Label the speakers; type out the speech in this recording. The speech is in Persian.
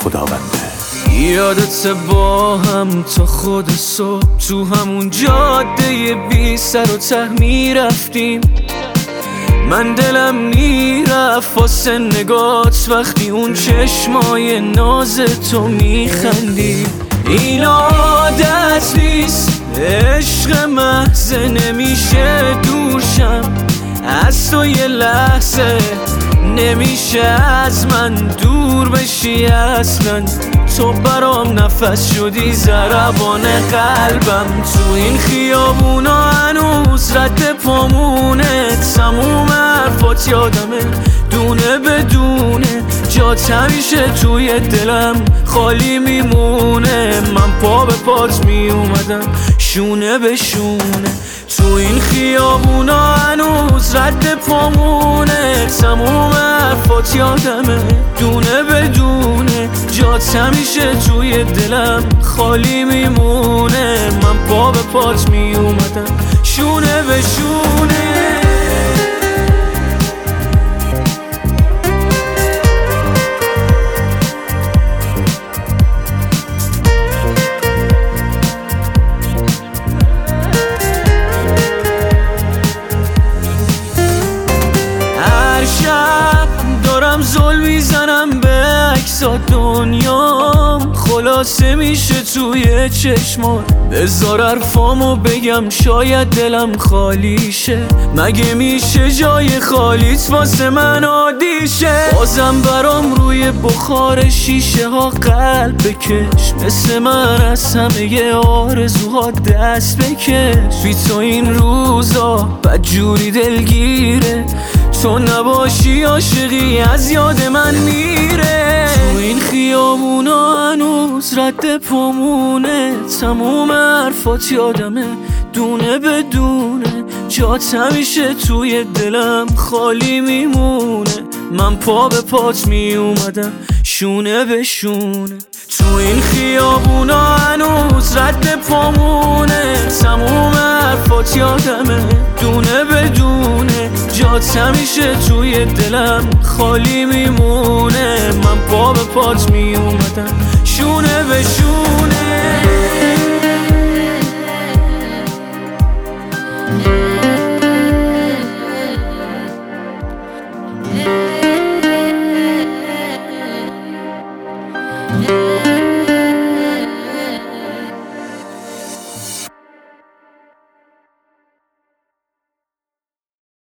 Speaker 1: خداونده.
Speaker 2: یادت با هم تا خود صبح تو همون جاده بی سر و ته میرفتیم. من دلم میرفت واسه نگات وقتی اون چشمای ناز تو میخندی. این عادت نیست، عشق محض نمیشه دورشم از تو یه لحظه، نمیشه از من دور بشی اصلا. تو برام نفس شدی ضربان قلبم، تو این خیابونا هنوز رد پامونه. تموم حرفات یادمه دونه بدونه، جات همیشه توی دلم خالی میمونه. من پا به پات میومدم شونه به شونه، تو این خیابونا هنوز رد پامونه. تموم حرفات یادمه دونه بدونه، جات همیشه توی دلم خالی میمونه. من پا به پات میومدم شونه به شونه. دارم زل میزنم به عکسات دنیام، خلاصه میشه توی چشمات. بذار حرفامو بگم شاید دلم خالی شه، مگه میشه جای خالیت واسه من عادی شه؟ بازم برام روی بخار شیشه ها قلب بکش، مثل من از همه آرزوها دست بکش. بی تو این روزا بدجوری دلگیره، تو نباشی عاشقی از یاد من میره. تو این خیابونا هنوز رد پامونه، تموم حرفات یادمه دونه بدونه، جات همیشه توی دلم خالی میمونه. من پا به پات میومدم شونه به شونه، تو این خیابونا هنوز رد پامونه. تموم حرفات یادمه دونه بدونه، جات همیشه توی دلم خالی میمونه. من پا به پات میومدم شونه به شونه.
Speaker 3: Yeah.